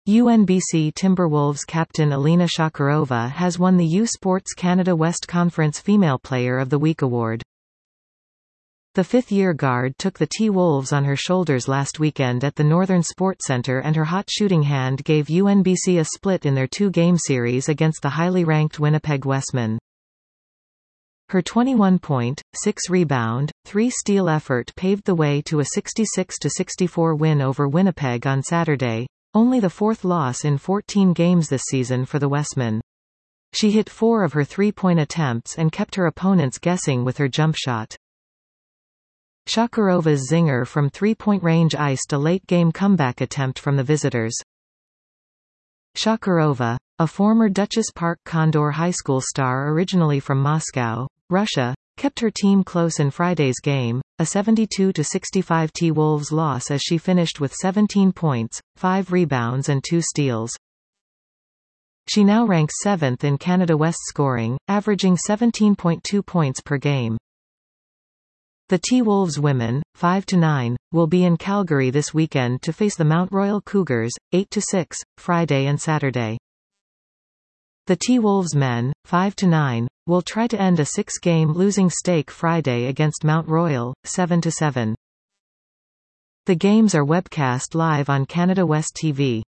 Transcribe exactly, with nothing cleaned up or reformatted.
U N B C Timberwolves captain Alina Shakarova has won the U Sports Canada West Conference Female Player of the Week award. The fifth-year guard took the T-Wolves on her shoulders last weekend at the Northern Sports Centre, and her hot shooting hand gave U N B C a split in their two-game series against the highly ranked Winnipeg Wesmen. Her twenty-one point, six rebound, three steal effort paved the way to a sixty-six to sixty-four win over Winnipeg on Saturday, only the fourth loss in fourteen games this season for the Wesmen. She hit four of her three-point attempts and kept her opponents guessing with her jump shot. Shakarova's zinger from three-point range iced a late-game comeback attempt from the visitors. Shakarova, a former Dutchess Park Condor High School star originally from Moscow, Russia, kept her team close in Friday's game, a seventy-two to sixty-five T-Wolves loss, as she finished with seventeen points, five rebounds and two steals. She now ranks seventh in Canada West scoring, averaging seventeen point two points per game. The T-Wolves women, five to nine, will be in Calgary this weekend to face the Mount Royal Cougars, eight to six, Friday and Saturday. The T-Wolves men, five to nine, will try to end a six-game losing streak Friday against Mount Royal, seven to seven. The games are webcast live on Canada West T V.